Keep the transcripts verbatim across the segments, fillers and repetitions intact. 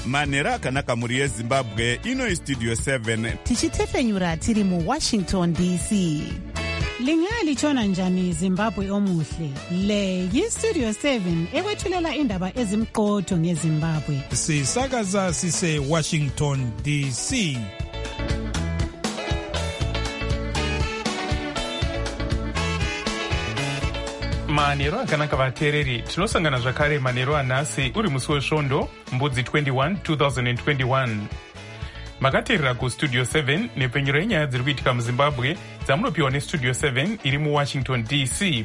manhero akanaka mhuri yezimbabwe. Ino istudio seven tichitefenyura tiri muwashington D C. Lingalitshona njani Zimbabwe omuhle? Le yistudio seven ekwethulela indaba ezimqotho ngeZimbabwe. Sisakaza sise Washington D C. Manhero akanaka vateereri, tinosangana zvakare manhero anhasi uri musi wesvondo mbudzi twenty-one twenty twenty-one. Makateerera kustudio seven nepfenyuro yenyaya dziri kuitika muZimbabwe dzamunopiwa nestudio seven iri muWashington D C.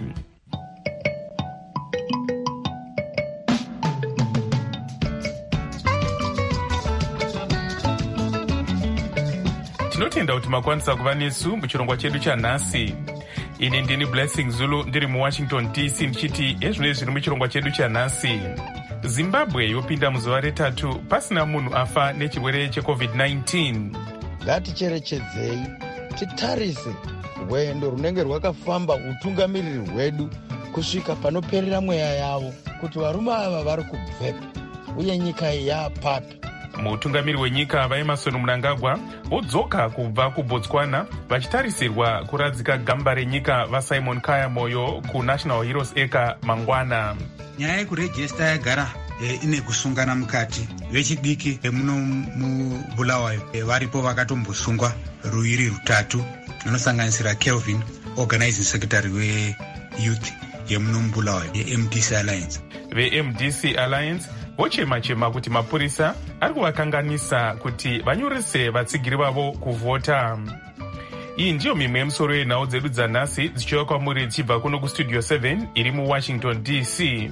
Tinotenda kuti makwanisa kuva nesu muchirongwa chedu chanhasi. Ini ndini Blessing Zulu ndiri muWashington D C ndichiti ezvino zviri muchirongwa chedu chanhasi. Zimbabwe yopinda muzuva retatu pasina munhu afa nechirwere checovid nineteen. Ngaticherechedzei titarise rwendo runenge rwakafamba utungamiriri hwedu kusvika panoperera mweya yavo kuti varume ava vari kubvepi uye nyika yapapi. Mutungamiri wenyika vaEmmerson Mnangagwa vodzoka kubva kuBotswana vachitarisirwa kuradzika gamba renyika vaSimon Kaya Moyo kuNational Heroes Acre mangwana. Nyaya yekurejista yagara e, ine kusungana mukati. Vechidiki e, muno muBulawayo e, varipo vakatombosungwa ruiri rutatu vanosanganisira Kelvin, Organizing Secretary weYouth yemuno muBulawayo yeM D C Alliance. VeM D C Alliance vochema-chema kuti mapurisa ari kuvakanganisa kuti vanyorese vatsigiri vavo kuvhota. Iyi ndiyo mimwe yemusoro yenhau dzedu dzanhasi dzichiuya kwamuri dzichibva kuno kustudio seven iri muWashington D C.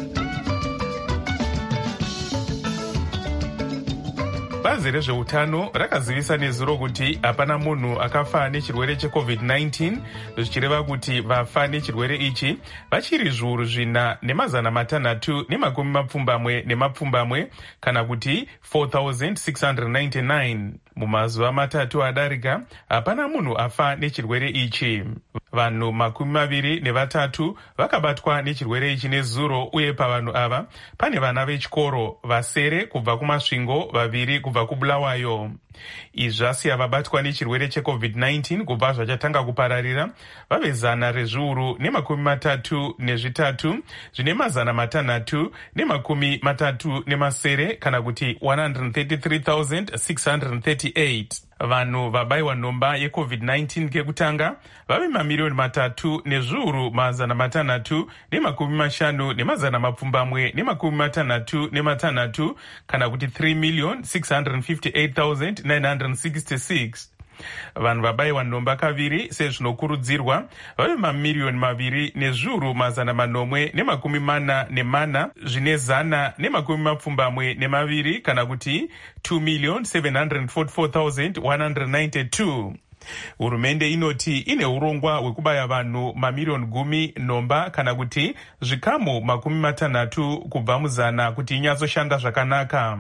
Bazi rezveutano rakazivisa nezuro kuti hapana munhu akafa nechirwere checovid nineteen, zvichireva kuti vafa nechirwere ichi vachiri zviuru zvina nemazana matanhatu nemakumi mapfumbamwe nemapfumbamwe kana kuti four thousand six hundred ninety-nine. Mumazuva matatu adarika hapana munhu afa nechirwere ichi. Vanhu makumi maviri nevatatu vakabatwa nechirwere ichi nezuro, uye pavanhu ava pane vana vechikoro vasere kubva kumasvingo, vaviri kubva kuBulawayo. Izvi zvasiya vabatwa nechirwere checovid nineteen kubva zvachatanga kupararira vave zana rezviuru nemakumi matatu nezvitatu zvine mazana matanhatu nemakumi matatu nemasere kana kuti one hundred thirty-three thousand six hundred thirty-eight. Vanhu vabayiwa nhomba yecovid nineteen kekutanga vave mamiliyoni matatu nezviuru mazana matanhatu nemakumi mashanu nemazana mapfumbamwe nemakumi matanhatu nematanhatu kana kuti three million six hundred fifty-eight thousand nine hundred sixty-six. Vanhu vabayiwa nhomba kaviri sezvinokurudzirwa vave mamiliyoni maviri nezviuru mazana manomwe nemakumi mana nemana zvine zana nemakumi mapfumbamwe nemaviri kana kuti two million seven hundred forty-four thousand one hundred ninety-two. Hurumende inoti ine urongwa hwekubaya vanhu mamiliyoni gumi nhomba kana kuti zvikamu makumi matanhatu kubva muzana kuti inyatsoshanda zvakanaka.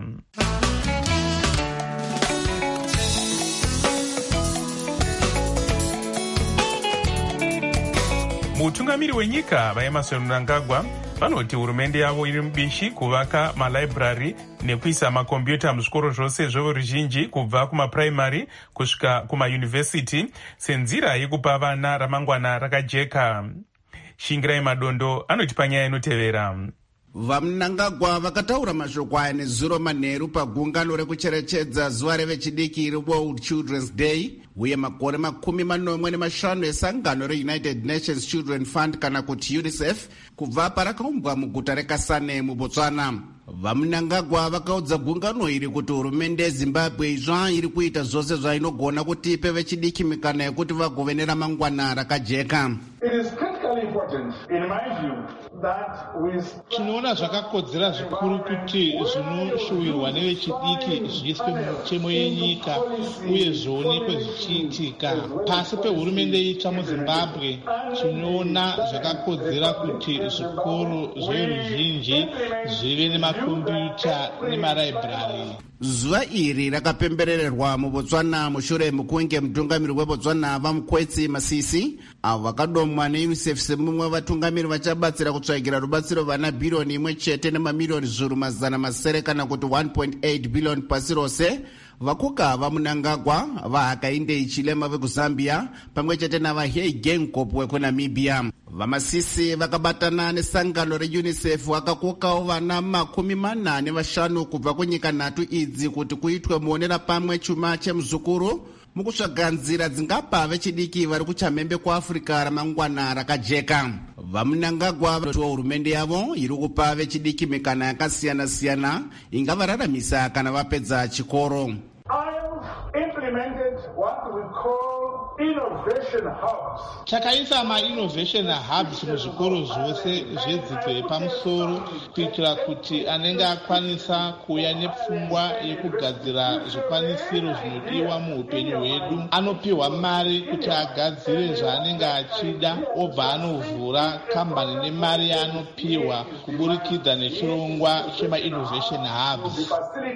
Mutungamiri wenyika vaEmmerson Mnangagwa vanoti hurumende yavo iri mubishi kuvaka malaibhurari nekuisa makombiyuta muzvikoro zvose zvevoruzhinji kubva kumapuraimari kusvika kumayunivhesiti senzira yekupa vana ramangwana rakajeka. Shingirai Madondo anoti panyaya inotevera. VaMnangagwa vakataura mashoko aya nezuro manheru pagungano rekucherechedza zuva revechidiki reWorld Children's Day uye makore makumi manomwe nemashanu esangano reUnited Nations Children Fund kana kuti UNICEF kubva parakaumbwa muguta reKasane muBotswana. VaMnangagwa vakaudza gungano iri kuti hurumende yeZimbabwe izva iri kuita zvose zvainogona kuti ipe vechidiki mikana yekuti vagove neramangwana rakajeka. Tinoona zvakakodzera zvikuru kuti zvinoshuwirwa nevechidiki zviiswe mumutemo yenyika uye zvionekwe zvichiitika. Pasi pehurumende itsva muZimbabwe tinoona zvakakodzera kuti zvikoro zveruzhinji zvive nemakombiyuta nemaraibhurari. Zuva iri rakapembererwa muBotswana mushure mekunge mutungamiri weBotswana vaMukwetsi Masisi avo vakadomwa neUNICEF semumwe vatungamiri vachabatsira kutsvagira rubatsiro vana bhiriyoni imwe chete nemamiliyoni zviuru mazana masere kana kuti one point eight billion pasi rose. Vakuka vaMunangagwa, vaHakainde Chilema vekuZambia pamwe chete navaHey Geingob vekuNamibia. Vamasisi vakabatana nesangano reUNICEF vakakokawo vana makumi mana nevashanu kubva kunyika nhatu idzi kuti kuitwe muonera pamwe chuma chemuzukuru mukutsvaga nzira dzingapa vechidiki vari kuchamhembe kuAfrica ramangwana rakajeka. VaMunangagwa vati hurumende yavo iri kupa vechidiki mikana yakasiyana siyana ingavararamisa kana vapedza chikoro. Takaisa ma-innovation hubs muzvikoro zvose zvedzidzo yepamusoro kuitira kuti anenge akwanisa kuuya nepfungwa yekugadzira zvikwanisiro zvinodiwa muupenyu hwedu anopiwa mari kuti agadzire zvaanenge achida, obva anovhura kambani nemari yaanopiwa kuburikidza nechirongwa chema-innovation hubs.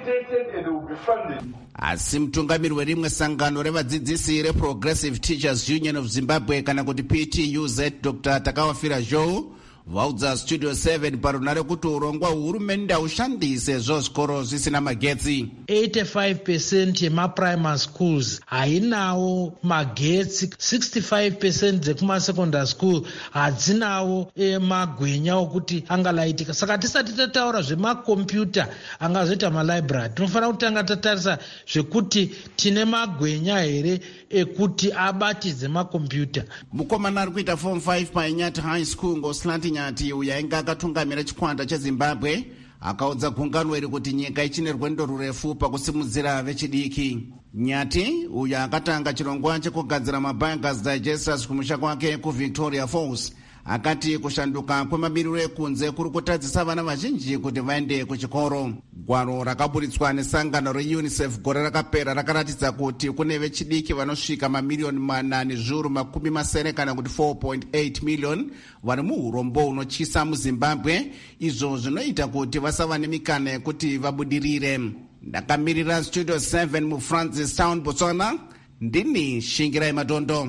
Asi mutungamiri werimwe sangano revadzidzisi reProgressive Teachers Union of Zimbabwe kana kuti P T U Z Doctor Takawafira Joe vaudza Studio seven parunare kuti urongwa hurumende hushandise zvo zvikoro zvisina magetsi. eighty-five percent yemaprimary schools hainawo magetsi, sixty-five percent dzekumasecondary school hadzinawo e, magwenya okuti angalaitika. Saka tisati tataura zvemakombiyuta angazoita malibrary, tinofanira kutanga tatarisa zvekuti tine magwenya here ekuti abatidze makombiyuta. Mukomana ari kuita form five paInyati High School ngoSlanti Nyati uyo ainge akatungamira chikwata cheZimbabwe akaudza gungano iri kuti nyika ichine rwendo rurefu pakusimudzira vechidiki. Nyati uyo akatanga chirongwa chekugadzira mabiogas digesters kumusha kwake kuVictoria Falls akati kushanduka kwemamiriro ekunze kuri kutadzisa vana vazhinji kuti vaende kuchikoro. Gwaro rakaburitswa nesangano reUNICEF gore rakapera rakaratidza kuti kune vechidiki vanosvika mamiliyoni mana nezviuru makumi masere kana kuti four point eight million vari muurombo hunotyisa muZimbabwe, izvo zvinoita kuti vasava nemikana yekuti vabudirire. Ndakamirira Studio seven muFrancis Town, Botswana, ndini Shingirai Madondo.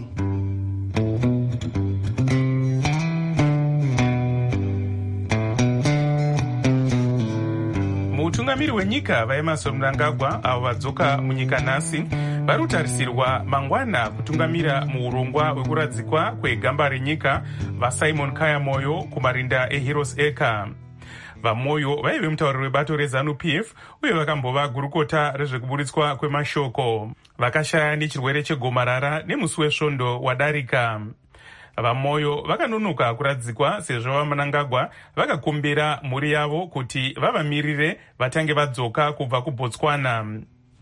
Mutungamiri wenyika vaEmmerson Mnangagwa avo vadzoka munyika nhasi vari kutarisirwa mangwana kutungamira muurongwa hwekuradzikwa kwegamba renyika vaSimon Kaya Moyo kumarinda eHeroes Acre. VaMoyo vaive mutauriri webato reZANU-P F uye vakambova gurukota rezvekuburitswa kwemashoko. Vakashaya nechirwere chegomarara nemusi wesvondo wadarika. VaMoyo vakanonoka kuradzikwa sezvo vaMnangagwa vakakumbira mhuri yavo kuti vavamirire vatange vadzoka kubva kuBotswana.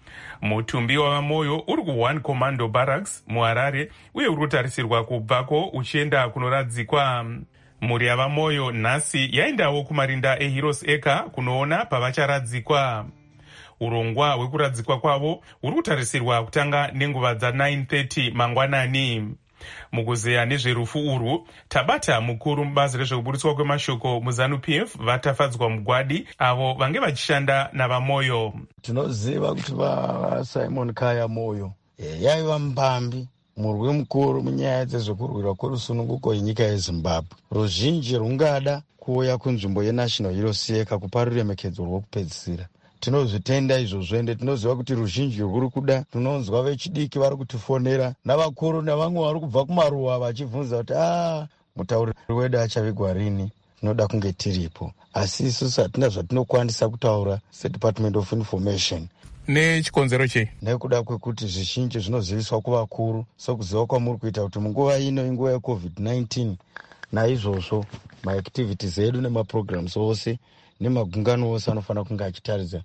Mutumbi wavaMoyo uri kuOne Commando Barracks muHarare uye uri kutarisirwa kubvako uchienda kunoradzikwa. Mhuri yavaMoyo nhasi yaendawo kumarinda eHeroes Acre kunoona pavacharadzikwa. Urongwa hwekuradzikwa kwavo huri kutarisirwa kutanga nenguva dza-nine thirty mangwanani. Mukuzeya nezverufu urwu, Tabata mukuru mubazi rezvekuburitswa kwemashoko muZANU-P F vatafadzwa mugwadi avo vange vachishanda navaMoyo. Tinoziva kuti vaSimon Kaya Moyo yaiva mbambi murwi mukuru munyaya dzezvekurwirwa kwerusununguko yenyika yeZimbabwe. Ruzhinji rungada kuuya kunzvimbo yeNational Heroes Acre kupa ruremekedzo rwokupedzisira. Tinozvitenda izvozvo ende tinoziva kuti ruzhinji rwuri kuda. Tinonzwa vechidiki vari kutifonera navakuru nevamwe vari kubva kumaruwa vachibvunza kuti ah mutauriri wedu achavigwa rini, tinoda kunge tiripo. Asi isusu hatina zvatinokwanisa kutaura seDepartment of Information. Nechikonzero chei? Nekuda kwekuti zvizhinji zvinoziviswa kuvakuru, sokuziva kwamuri kuita kuti munguva ino inguva yecovid nineteen, naizvozvo maactivities edu nemaprograms ose nemagungano ose anofanira kunge achitaridza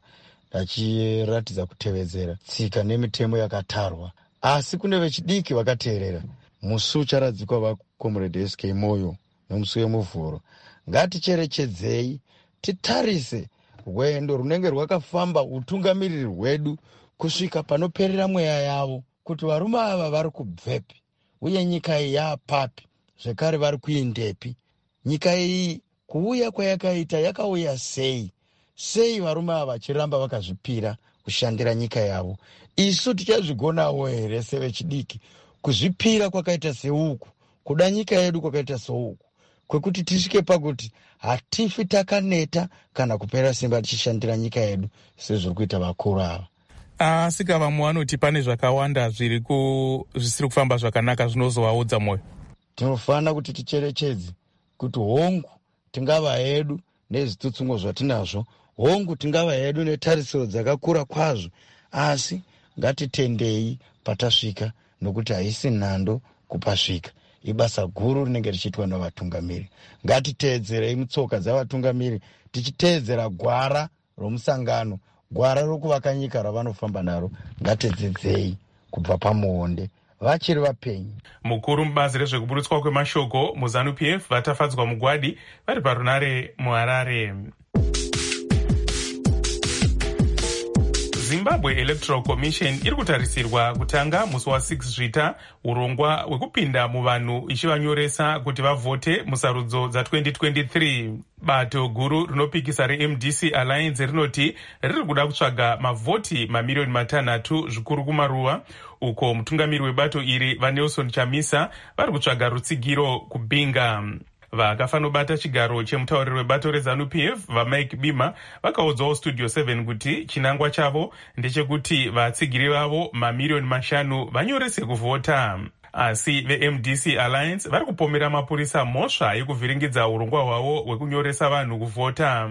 achiratidza kutevedzera tsika nemitemo yakatarwa. Asi kune vechidiki vakateerera. Musi ucharadzikwa vaComrade S K Moyo nemusi wemuvhuro. Ngaticherechedzei, titarise rwendo runenge rwakafamba utungamiriri hwedu kusvika panoperera mweya yavo, kuti varume ava vari kubvepi uye nyika iyi yapapi, zvekare vari kuendepi. Nyika iyi kuuya kwayakaita yakauya sei? Sei varume ava vachiramba vakazvipira kushandira nyika yavo. Isu tichazvigonawo here sevechidiki kuzvipira kwakaita seuku, kuda nyika yedu kwakaita souku, kwekuti tisvike pakuti hatifi takaneta kana kupera simba tichishandira nyika yedu sezviri kuita vakuru ava. Asi vamwe vanoti pane zvakawanda zviri ku zvisiri kufamba zvakanaka zvinozovaudza mwoyo. Tinofanira kuti ticherechedze kuti hongu tingava hedu nezvitsutsumwo zvatinazvo, hongu tingava hedu netarisiro dzakakura kwazvo, asi ngatitendei patasvika, nokuti haisi nhando kupasvika. Ibasa guru rinenge richiitwa navatungamiri. Ngatiteedzerei mutsoka dzavatungamiri, tichiteedzera gwara romusangano, gwara rokuvaka nyika ravanofamba naro. Ngatidzidzei kubva pamuonde vachiri vapenyu. Mukuru mubazi rezvekuburutswa kwemashoko muZANU-P F vatafadzwa mugwadi vari parunare muHarare. Zimbabwe Electoral Commission iri kutarisirwa kutanga musi wa six Zvita urongwa hwekupinda muvanhu ichivanyoresa kuti vavhote musarudzo dza twenty twenty-three. Bato guru rinopikisa reM D C Alliance rinoti riri kuda kutsvaga mavhoti mamiliyoni matanhatu zvikuru kumaruwa, uko mutungamiri webato iri vaNelson Chamisa vari kutsvaga rutsigiro kubinga. Vakafanobata chigaro chemutauriri webato reZANU-P F vaMike Bima vakaudzawo Studio seven kuti chinangwa chavo ndechekuti vatsigiri vavo mamiliyoni mashanu vanyorese kuvhota. Asi veM D C Alliance vari kupomera mapurisa mhosva yekuvhiringidza urongwa hwavo hwekunyoresa vanhu kuvhota.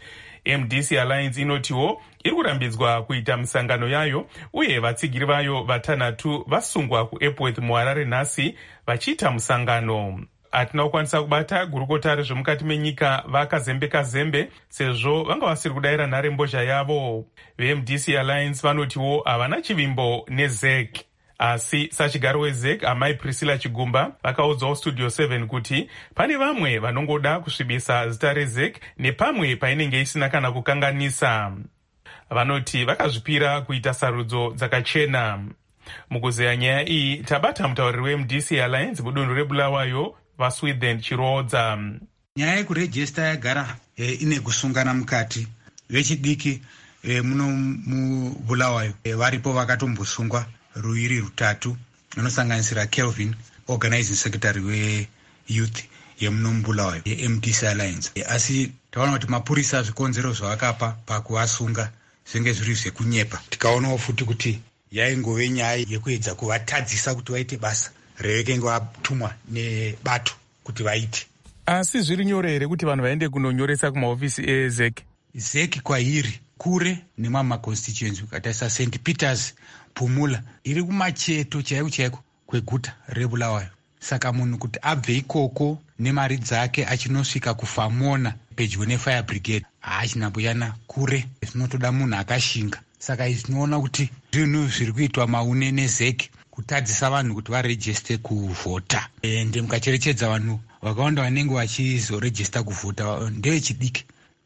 M D C Alliance inotiwo iri kurambidzwa kuita misangano yayo, uye vatsigiri vayo vatanhatu vasungwa kuEpworth muHarare nhasi vachiita musangano. Hatina kukwanisa kubata gurukota rezvemukati menyika vaKazembe Kazembe sezvo vanga vasiri kudayira nhare mbozha yavo. veM D C Alliance vanotiwo havana chivimbo neZ E C. Asi sachigaro weZ E C amai Priscilla Chigumba vakaudzawo Studio seven kuti pane vamwe vanongoda kusvibisa zita reZ E C nepamwe painenge isina kana kukanganisa. Vanoti vakazvipira kuita sarudzo dzakachena. Mukuzeya nyaya iyi tabata mutauriri weM D C Alliance mudunhu reBulawayo vaSweden Chirodza. Nyaya yekurejista yagara e, ine kusungana mukati. Vechidiki e, muno muBulawayo e, varipo vakatombosungwa ruiri rutatu, anosanganisira Kelvin, organizing secretary weYouth yemuno muBulawayo yeM D C Alliance. E, asi taona kuti mapurisa zvikonzero zvavakapa pakuvasunga zvinge zviri zvekunyepa. Tikaonawo futi kuti yaingove nyaya yekuedza kuvatadzisa kuti vaite basa revekenge vatumwa nebato kuti vaite. Asi zviri nyore here kuti vanhu vaende kunonyoresa kumahofisi eZ E C? Z E C kwairi kure nemama constituency katarisa Saint Peters Pumula iri kumacheto chaiko chaiko kweguta reBulawayo. Saka munhu kuti abve ikoko nemari dzake achinosvika kuFamona pedyo neFire Brigade haachinambuyana kure, zvinotoda munhu akashinga. Saka izvi tinoona kuti zvinhu zviri kuitwa maune neZ E C kutadzisa vanhu kuti varejiste kuvhota. Ende mukacherechedza vanhu vakawanda vanenge vachizorejista kuvhota ndevechidiki.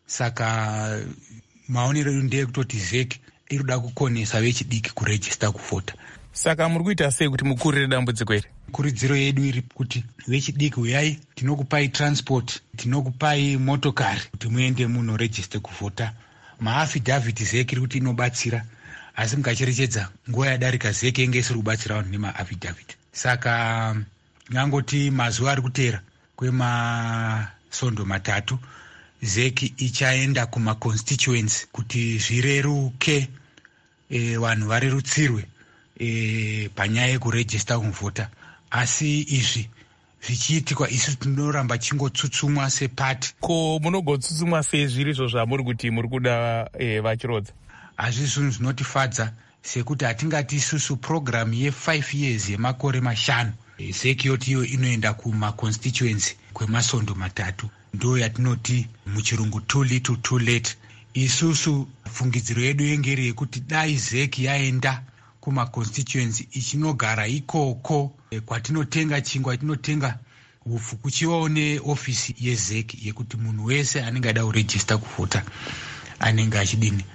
Saka maonero edu ndeyekutoti Z E C iri kuda kukonesa vechidiki kurejista kuvhota. Saka muri kuita sei kuti mukurire dambudziko iri? Kurudziro yedu iri kuti vechidiki uyai, tinokupai transport, tinokupai motokari kuti muende munorejiste kuvhota. Maafidhavhiti Z E C iri kuti inobatsira, asi mukacherechedza nguva yadarika Z E C enge isiri kubatsira vanhu nemaafidhavhiti. Saka nyangoti mazuva ari kuteera kwemasondo matatu Z E C ichaenda kumaconstituency kuti zvireruke, e, vanhu varerutsirwe e, panyaya yekurejista kuvhota. Asi izvi zvichiitikwa isu tinoramba chingotsutsumwa sepati. Ko munogotsutsumwa sei zviri izvo zvamuri kuti muri kuda e, vachirodza? Hazvi zvinhu zvinotifadza sekuti hatingati isusu program ye-five years yemakore mashanu Z E C yoti iyo inoenda kumaconstituency kwemasondo matatu. Ndo yatinoti muchirungu too little too late. Isusu fungidziro yedu yengeri yekuti dai Z E C yaenda kumaconstituency ichinogara ikoko e, kwatinotenga chingwa, tinotenga ufu, kuchivawo neofisi yeZ E C yekuti munhu wese anenge ada kurejista kuvhota anenge achidini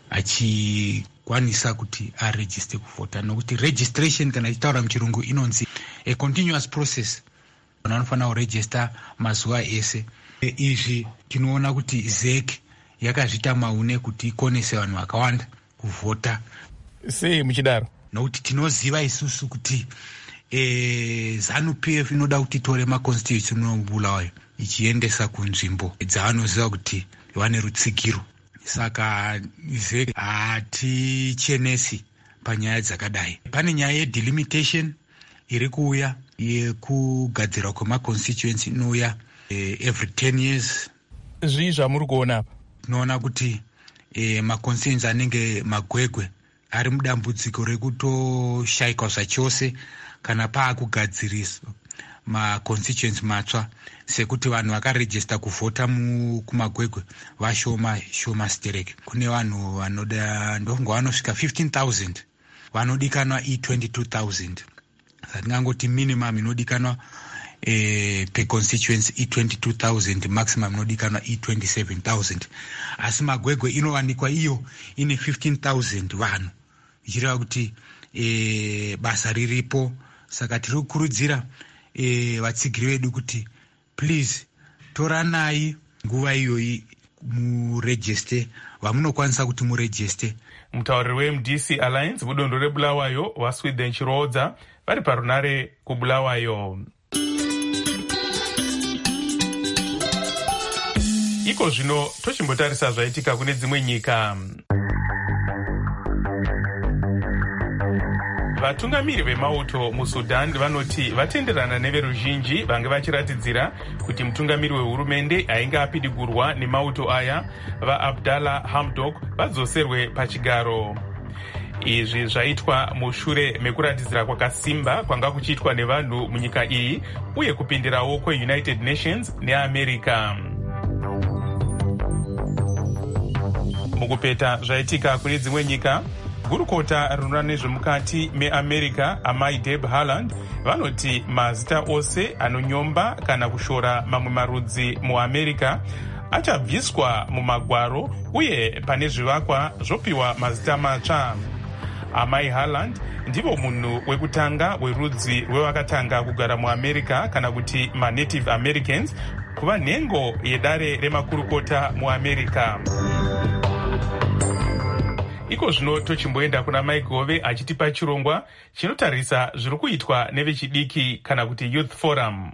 achikwanisa kuti arejiste kuvhota, nokuti registration kana ichitaura muchirungu inonzi a continuous process. Vanhu vanofanira kurejista mazuva ese. E, izvi tinoona kuti Z E C yakazvita maune kuti ikonese vanhu vakawanda. kuvhota. Sei muchidaro? Nokuti tinoziva isusu kuti e, ZANU-P F inoda kuti tore maconstitutional Bulawayo ichiendesa kunzvimbo dzaanoziva kuti vane rutsigiro. Saka ize hatichenesi panyaya dzakadai. Pane nyaya yedelimitation iri kuuya yekugadzirwa kwemaconstituency inouya e, every ten years. Zvii zvamuri kuona apa? Tinoona kuti e, maconstituency anenge magwegwe ari mudambudziko rekutoshayikwa zvachose kana paakugadziriswa maconstituency matsva, sekuti vanhu vakarejista kuvhota kumagwegwe vashoma shoma stereke. Kune vanhu vanoda ndofunga vanosvika fifteen thousand vanodikanwa e twenty-two thousand. Satingangoti minimum inodikanwa eh, per constituency e twenty-two thousand, maximum inodikanwa e twenty-seven thousand. Asi magwegwe inovanikwa iyo ine fifteen thousand vanhu, ichireva kuti eh, basa riripo. Saka tiri kukurudzira eh, vatsigiri vedu kuti please toranai nguva iyoyi murejiste vamunokwanisa kuti murejiste. Mutauriri we-M D C Alliance mudondo reBulawayo vaSweden Chirodza vari parunare kuBulawayo. Iko zvino tochimbotarisa zvaitika kune dzimwe nyika. Vatungamiri vemauto muSudan vanoti vatenderana neveruzhinji vange vachiratidzira kuti mutungamiri wehurumende ainge apidigurwa nemauto aya vaAbdallah Hamdok vadzoserwe pachigaro. Izvi zvaitwa mushure mekuratidzira kwakasimba kwanga kuchiitwa nevanhu munyika iyi uye kupindirawo kweUnited Nations neAmerica. Mukupeta zvaitika kune dzimwe nyika, gurukota rinoona nezvemukati meAmerica amai Deb Haaland vanoti mazita ose anonyomba kana kushora mamwe marudzi muAmerica achabviswa mumagwaro uye pane zvivakwa zvopiwa mazita matsva. Amai Haaland ndivo munhu wekutanga werudzi rwevakatanga kugara muAmerica kana kuti maNative Americans kuva nhengo yedare remakurukota muAmerica. Iko zvino tochimboenda kuna Mike Gove achitipa chirongwa chinotarisa zviri kuitwa nevechidiki kana kuti Youth Forum.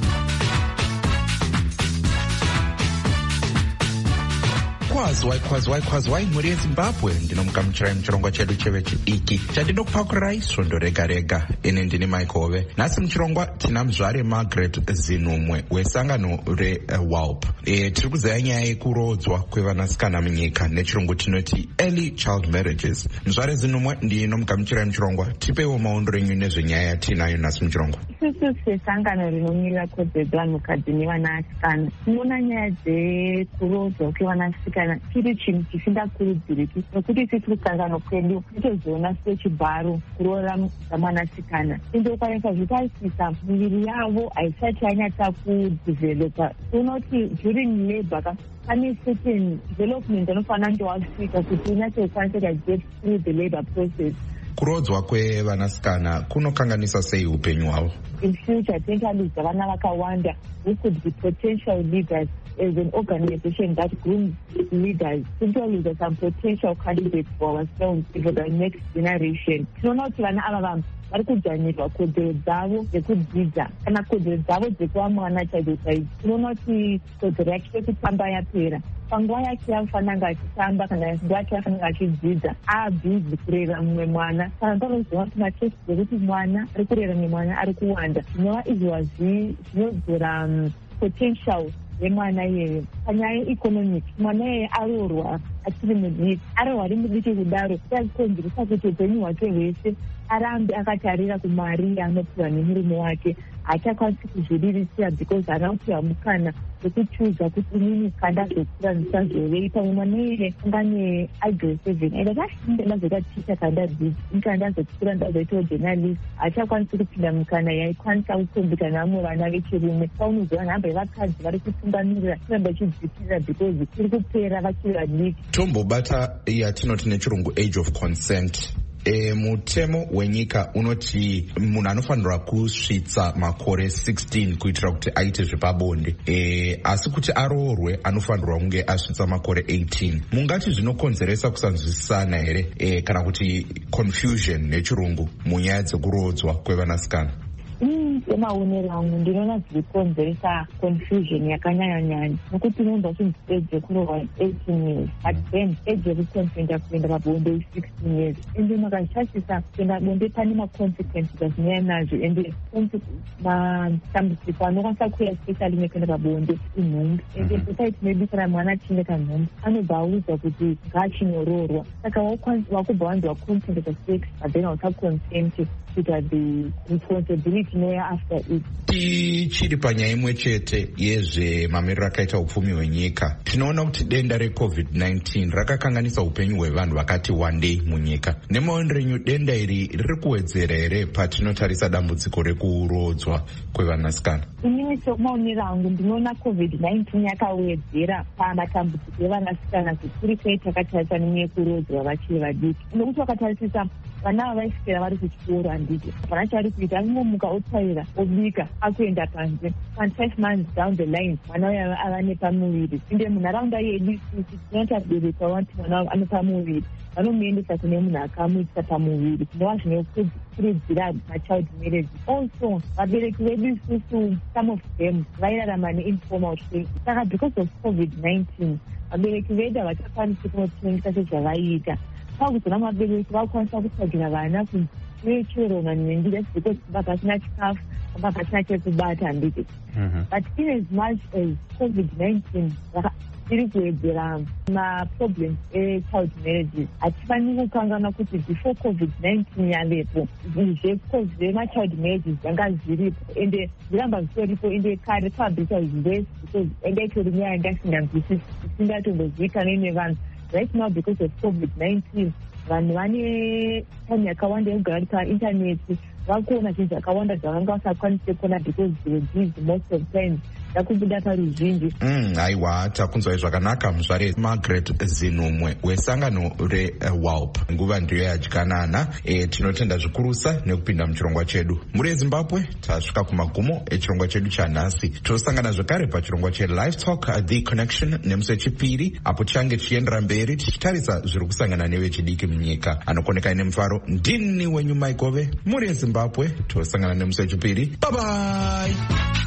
Kwazwai kwazwai kwazwai mhuri yeZimbabwe, ndinomukamuchirai muchirongwa chedu chevechidiki chandinokupakurai svondo rega rega. Ini ndini Mike Hove. Nhasi muchirongwa tina muzvare Margaret Zinumwe wesangano reWALP. E, tiri kuzeya nyaya yekurodzwa kwevanasikana munyika nechirungu tinoti early child marriages. Muzvare Zinumwe ndinomukamuchirai muchirongwa, tipeiwo maondo enyu nezvenyaya yatinayo nhasi muchirongwa. Isusu sesangano rinomirira kodzero vanhukadzi nevanasikana tinoona nyaya dzekurodzwa kwevanasikana chiri chinhu chisingakurudziriki, nokuti isi tiri kusangano kwedu tinotozoona sechibharo kuroora dzamwanasikana indokwanisa zvitasisa miviri yavo haisati yanyatsa kudhivhelopa. Tinoti during labor pane certain development anofanira kunge wasvika kuti unyatsekwanisa kuget through the labor process. Kurodzwa kwevanasikana kunokanganisa sei upenyu hwavo? In future tingaludza vana vakawanda who could be potential leaders as an organization that grooms leaders. Tingaludza some potential candidates for ourselves for the next generation. Tinoona kuti vana ava vanhu vari kudzvanyirwa kodzero dzavo dzekudzidza kana kodzero dzavo dzekuva mwana chaidzo chaidzo. Tinoona kuti kodzero yake yekutamba yapera. Panguva yake yafanira kunge achitamba kana nguva yake yafanira kunge achidzidza aabhizi kurera mumwe mwana. Kana panozoona kuti matesti dzekuti mwana ari kurera nemwana ari kuwanda, zvinova izvozvi zvinodzora potential yemwana iyeyo. Panyaya yeeconomic, mwana iyeye aroorwa achiri mudiki, aroorwa ari mudiki kudaro chazikonzeresa kuti upenyu hwake hwese arambe akatarira kumari yaanopiwa nemurume wake. Haachakwanisi kuzviriritira because haana kupiwa mukana wekuchuza kuti inini kandazokura ndisazovei. Pamwe mwana iyeye angane agiredi seven aida kashinde ndazoita ticha kandadzidza nika ndazokura ndazoitawo journalist, haachakwanisi kupinda mukana yaikwanisa kukombika namwe vana vechirume. Paunoziva nhamba yevakadzi vari kutungamirira kuramba ichidzikirira because iri kupera vachiri vadiki. Tombobata yatinoti nechirungu age of consent. E, mutemo wenyika unoti munhu anofanirwa kusvitsa makore sixteen kuitira kuti aite zvepabonde. E, asi kuti aroorwe anofanirwa kunge asvitsa makore eighteen. Mungati zvinokonzeresa kusanzwisisana here e, kana kuti confusion nechirungu munyaya dzekurodzwa kwevanasikana? Semaonero angu ndinoona zvirikonzeresa confusion yakanyanya-nyanya nokuti unonzwa kuti age yekuroorwa eighteen years but then age yekukonsenta kuenda pabonde i sixteen years ende makazvishashisa kuenda bonde pane maconsequences azinyaya nazvo ende matambudziko anokwanisa kuuya especially nekuenda pabonde inhumbi ende society maybe kana mwana achinge kanhumbi anobva audzwa kuti ngaachindoroorwa saka wakubva wanzi wakonsenta pasex but then hausaconsenti kuita the responsibility noya after it. Tichiri panyaya imwe chete yezvemamiriro akaita upfumi hwenyika, tinoona kuti denda recovid nineteen rakakanganisa upenyu hwevanhu vakati wandei munyika. Nemaonero enyu denda iri riri kuwedzera here patinotarisa dambudziko rekurodzwa kwevanasikana? Inini semaonero angu ndinoona covid nineteen yakawedzera pamatambudziko evanasikana zvikuru sei takatarisa neyekurodzwa vachiri vadiki. Nokuti wakatarisisa vana vaiswera vari kuchikoro handiti vana chavari kuita anomuka otsaira obika akuenda panze and five months down the line mwana uya ava nepamuviri ende munharaunda yedu isusu tinota bereka wati mwana anopamuviri vanomuendesa kune munhu akamuisa pamuviri zvinova zvinokurudzira machild marriage. Also vabereki vedu isusu some of them vairarama neinformal trade saka because of covid nineteen vabereki vedu havachakwanisi kunotengesa sezvavaiita pakuzona mabereki vakukwanisa kutsvagira vana kuchirona nenjira because vakasina chikafu vakasina chekubata handiti but in as much as covid nineteen iri kuwedzera maproblems echild marriages hatifaniri kukangana kuti before covid nineteen yavepo zvemachild marriages zvanga zviripo ende zviramba zvitoripo ende kare pabvisa zvese because ende itori nyaya yandasinganzwisisi isingatombozivikanwi nevanhu. Right now, because of covid nineteen, vanhu vane time yakawanda yekugara vari paintaneti vakuona zvinhu zvakawanda zvavanga vasakwanise kuona because they were busy most of the time ndakubuda paruzhinji. Aiwa, takunzwai zvakanaka muzvare Margaret Zinumwe wesangano reWALP. Uh, nguva ndiyo yadyanana. E, tinotenda zvikurusa nekupinda muchirongwa chedu. Muri eZimbabwe tasvika kumagumo echirongwa chedu chanhasi. Tosangana zvakare pachirongwa cheLive Talk uh, The Connection nemusi wechipiri apo tichange tichiendera mberi tichitarisa zviri kusangana nevechidiki munyika. Anokoneka ine mufaro ndini wenyu Maikove. Muri eZimbabwe tosangana nemusi wechipiri. Bye bye.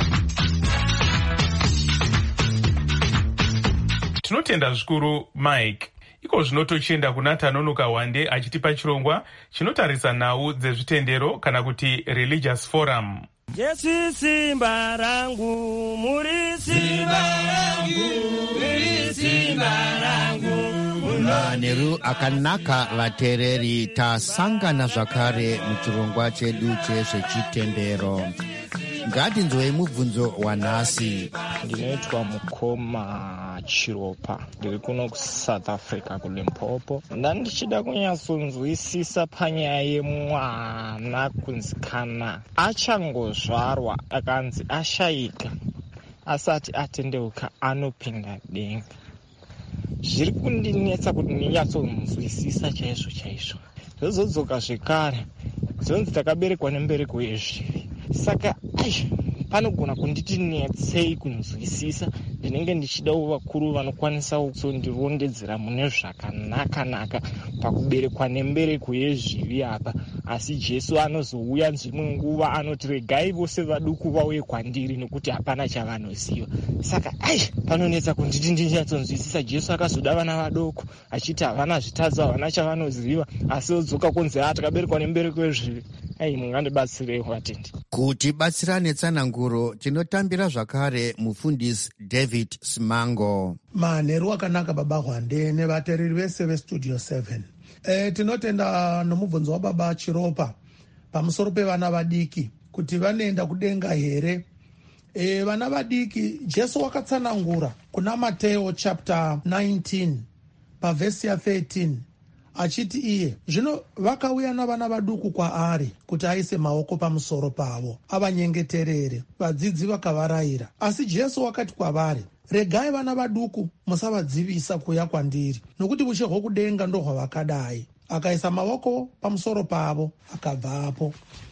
Tinotenda zvikuru Mike. Iko zvino tochienda kuna Tanonoka Wande achitipa chirongwa chinotarisa nhau dzezvitendero kana kuti religious forum. Jesu simba rangu, muri simba rangu, muri simba rangu. Manheru akanaka vateereri, tasangana zvakare muchirongwa chedu chezvechitendero. Ngatinzwei mubvunzo wanhasi. Ndinoitwa Mukoma Chiropa, ndiri kuno kuSouth Africa kuLimpopo. Ndandichida kunyatsonzwisisa panyaya yemwana kunzikana achangozvarwa akanzi ashayika asati atendeuka anopinda denga. Zviri kundinetsa kuti ndinyatsonzwisisa chaizvo chaizvo. Zvozodzoka zvekare zonzi takaberekwa nembereko yezvivi. Saka ai panogona kunditi netsei kunzwisisa. Ndinenge ndichida vakuru vanokwanisa kusondirondedzera mune zvakanaka-naka pakuberekwa nembereko yezvivi apa. Asi Jesu anozouya dzimwe nguva anoti regai vose vaduku vauye kwandiri nekuti hapana chavanoziva. Saka ai panonetsa kunditi ndinyatsonzwisisa. Jesu akazoda vana vadoko achiti havana zvitadza havana chavanoziva asi odzoka kunzi takaberekwa nembereko yezvivi. Ai mungandibatsirei vatendi. Kuti batsirane tsananguro tinotambira zvakare mufundisi David Simango. Manheru akanaka baba Hwande nevateereri vese veStudio seven. E, tinotenda nomubvunzo wababa Chiropa pamusoro pevana vadiki kuti vanoenda kudenga here. E, vana vadiki Jesu wakatsanangura kuna Mateo chapter nineteen pavhesi ya thirteen achiti iye zvino vakauya navana vaduku kwaari kuti aise maoko pamusoro pavo avanyengeterere. Vadzidzi vakavarayira, asi Jesu wakati kwavari, regai vana vaduku musavadzivisa kuuya kwandiri, nokuti ushe hwokudenga ndohwavakadai. akaisa maoko pamusoro pavo akabvapo.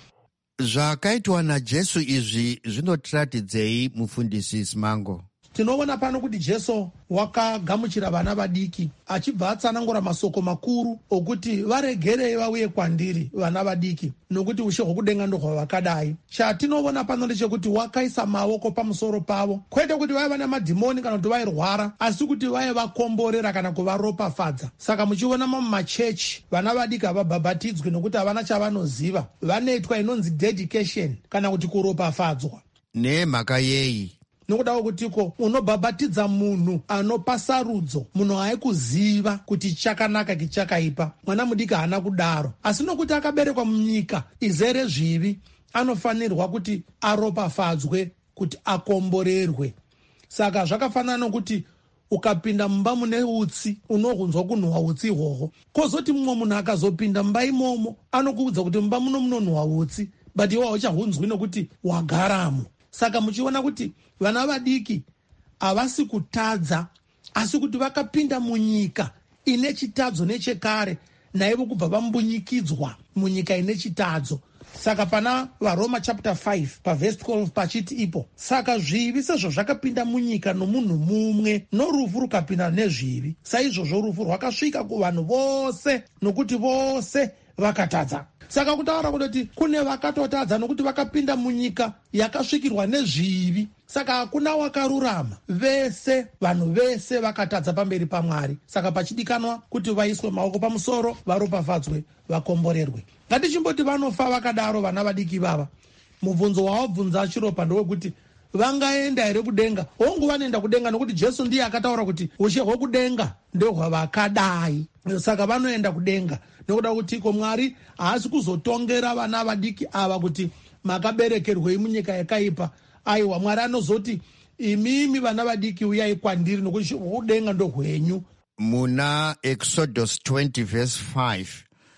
Zvakaitwa naJesu izvi zvinotiratidzei mufundisi Simango? Tinoona pano kuti Jesu wakagamuchira vana vadiki achibva atsanangura masoko makuru okuti varegerei vauye kwandiri vana vadiki nokuti ushe hwokudenga ndohwavakadai. Chatinoona pano ndechekuti wakaisa maoko pamusoro pavo, kwete kuti vaiva nemadhimoni kana kuti vairwara, asi kuti vaivakomborera kana kuvaropafadza. Saka muchiona mumachechi vana vadiki havabhabhatidzwi nokuti havana chavanoziva, vanoitwa inonzi dedication kana kuti kuropafadzwa. Nemhaka yei? Nokudawo kutiko unobhabhatidza munhu anopa sarudzo, munhu haikuziva kuti chakanaka kichakaipa. Mwana mudiki haana kudaro, asi nokuti akaberekwa munyika izere zvivi, anofanirwa kuti aropafadzwe, kuti akomborerwe. Saka zvakafanana nokuti ukapinda mumba mune utsi unohunzwa kunhuhwa utsi ihwohwo, kozoti mumwe munhu akazopinda mumba imomo anokuudza kuti mumba muno munonhuhwa utsi, but iwe hauchahunzwi nokuti wagaramo. Saka muchiona kuti vana vadiki havasi kutadza, asi kuti vakapinda munyika ine chitadzo nechekare, naivo kubva vambunyikidzwa munyika ine chitadzo. Saka pana vaRoma chapter five pavhesi twelve pachiti ipo, saka zvivi sezvo zvakapinda munyika nomunhu mumwe, norufu rukapinda nezvivi, saizvozvo rufu rwakasvika kuvanhu vose nokuti vose vakatadza. Saka kutaura kuti kune vakatotadza nokuti vakapinda munyika yakasvikirwa nezvivi. Saka hakuna wakarurama, vese vanhu vese vakatadza pamberi paMwari. Saka pachidikanwa kuti vaiswe maoko pamusoro, varopafadzwe, vakomborerwe. Ngatichimboti vanofa vakadaro vana vadiki vava, mubvunzo wawabvunza chiropa ndowekuti vangaenda here kudenga? Hongu vanoenda kudenga nokuti Jesu ndiye akataura kuti ushe hwokudenga ndohwavakadai. Saka vanoenda kudenga nokuda kutiko Mwari haasi kuzotongera vana vadiki ava kuti makaberekerwei munyika yakaipa. Aiwa, Mwari anozoti imimi vana vadiki uyai kwandiri nokuti hwokudenga ndohwenyu. Muna Exodus twenty verse five,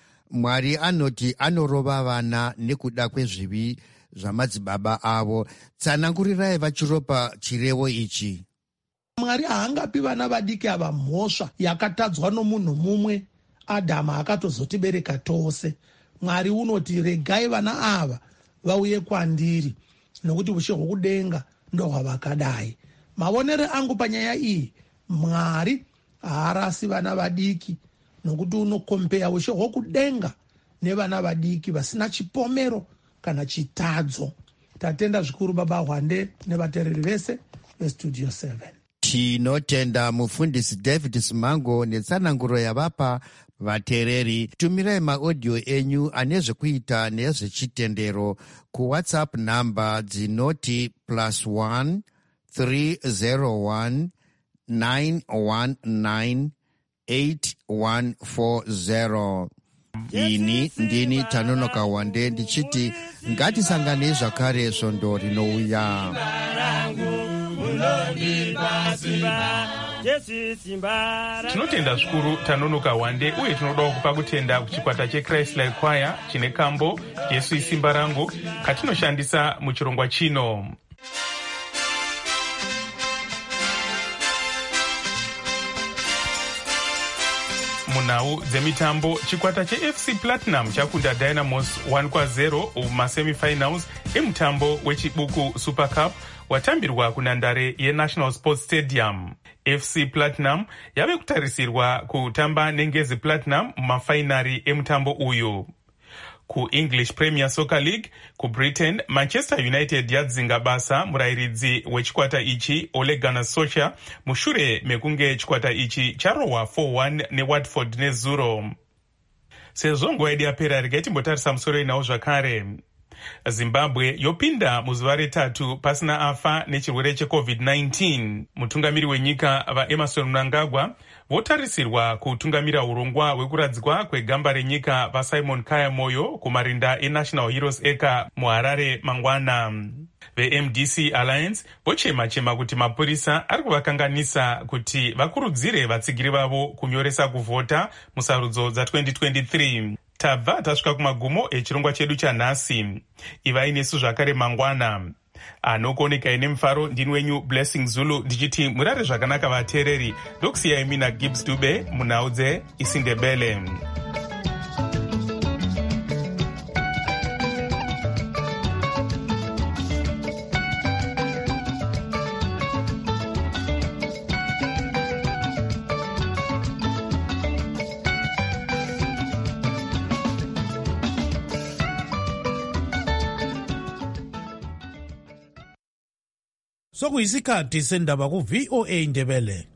Mwari anoti anorova vana nekuda kwezvivi zvamadzibaba avo. Tsanangurirai vachiropa chirevo ichi. Mwari haangapi vana vadiki ava mhosva yakatadzwa nomunhu mumwe, Adhamu akatozotibereka tose. Mwari unoti regai vana ava vauye kwandiri nokuti ushe hwokudenga ndohwavakadai. Mavonere angu panyaya iyi, Mwari haarasi vana vadiki nokuti unokompeya ushe hwokudenga nevana vadiki vasina chipomero kana chitadzo. Tatenda zvikuru Baba Hwande nevateereri vese vestudio seven. Tinotenda mufundisi David Simango netsananguro yavapa vateereri. Tumirai maaudio enyu ane zvekuita nezvechitendero kuwhatsapp namba dzinoti plus one three zero one nine one nine eight one four zero. Ini ndini Tanonoka Wande ndichiti ngatisanganei zvakare svondo rinouya. Tinotenda zvikuru Tanonoka Wande, uye tinoda kupa kutenda kuchikwata cheChrist Like Choir chine kambo Jesu isimba rangu katinoshandisa muchirongwa chino. Munhau dzemitambo, chikwata cheF C Platinum chakunda Dynamos one kwa zero mumasemifinals emutambo wechibuku Super Cup watambirwa kunhandare yeNational Sports Stadium. F C Platinum yave kutarisirwa kutamba neNgezi Platinum mumafainari emutambo uyu. Ku-English Premier Soccer League, ku-Britain, Manchester United yadzinga basa murairidzi wechikwata ichi Ole Gunnar Solskjaer mushure mekunge chikwata ichi charohwa four one neWatford nezuro. Sezvo nguva yedu yapera, regai timbotarisa musoro inawo zvakare. Zimbabwe yopinda muzuva retatu pasina afa nechirwere checovid nineteen. Mutungamiri wenyika vaEmerson Mnangagwa votarisirwa kutungamira urongwa hwekuradzikwa kwegamba renyika vaSimon Kaya Moyo kumarinda eNational Heroes Acre muHarare mangwana. VeM D C Alliance vochema-chema kuti mapurisa ari kuvakanganisa kuti vakurudzire vatsigiri vavo kunyoresa kuvhota musarudzo dza twenty twenty-three. Tabva tasvika kumagumo echirongwa chedu chanhasi. Ivai nesu zvakare mangwana. Anokuoneka ine mufaro ndini wenyu Blessing Zulu ndichiti murare zvakanaka vateereri. Ndokusiyai mina Gibbs Dube munhau dzeIsindebele. sokuyisikhathi sendaba ku-V O A Ndebele.